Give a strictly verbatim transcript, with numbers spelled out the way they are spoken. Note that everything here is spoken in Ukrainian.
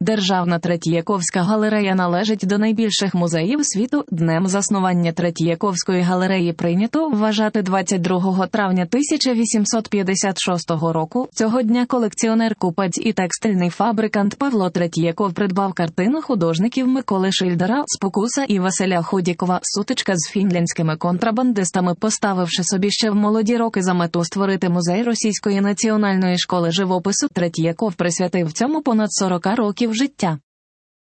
Державна Третьяковська галерея належить до найбільших музеїв світу. Днем заснування Третьяковської галереї прийнято вважати двадцять другого травня тисяча вісімсот п'ятдесят шостого року. Цього дня колекціонер, купець і текстильний фабрикант Павло Третьяков придбав картину художників Миколи Шильдера «Спокуса» і Василя Худякова «Сутичка з фінляндськими контрабандистами», поставивши собі ще в молоді роки за мету створити музей Російської національної школи живопису. Третьяков присвятив цьому понад сорок років життя.